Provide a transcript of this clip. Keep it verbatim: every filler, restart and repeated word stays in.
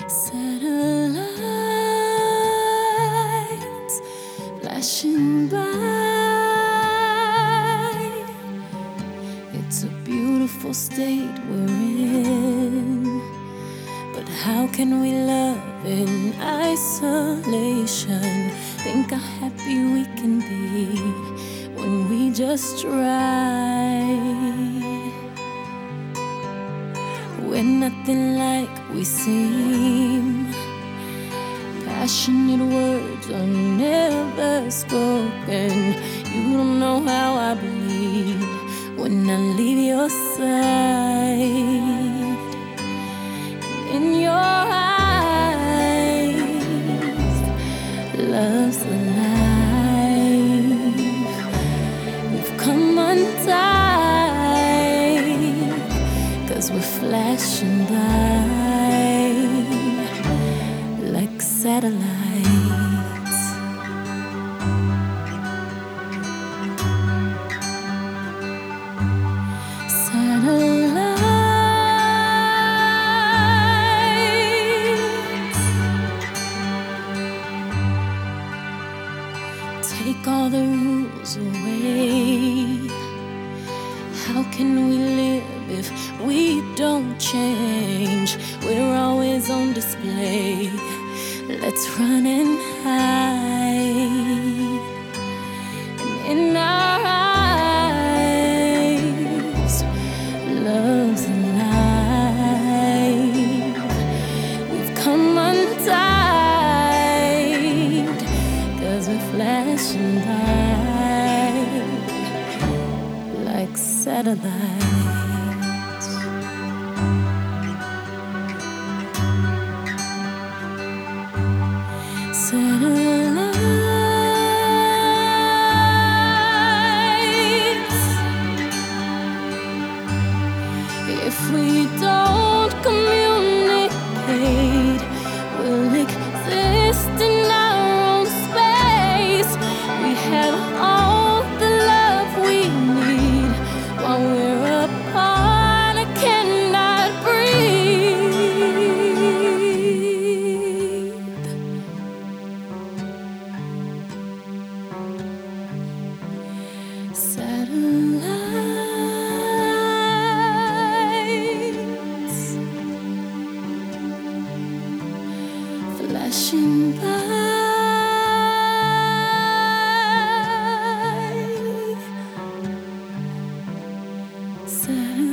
Satellites flashing by. It's a beautiful state we're in, but how can we love in isolation? Think how happy we can be when we just try. We're nothing like we seem. Passionate words are never spoken. You don't know how I bleed when I leave your side. In your eyes, love's alive. We've come untied, 'cause we're flashing by like satellites. Satellites, take all the rules away. How can we live if we don't change? We're always on display. Let's run and hide. And in our eyes, love's alive. We've come untied, 'cause we're flashing by like satellites. Satellites, if we don't communicate, we'll exist in our own space. We have all the love we need. While we're apart, I cannot breathe. Satellites flashing by. Satellites.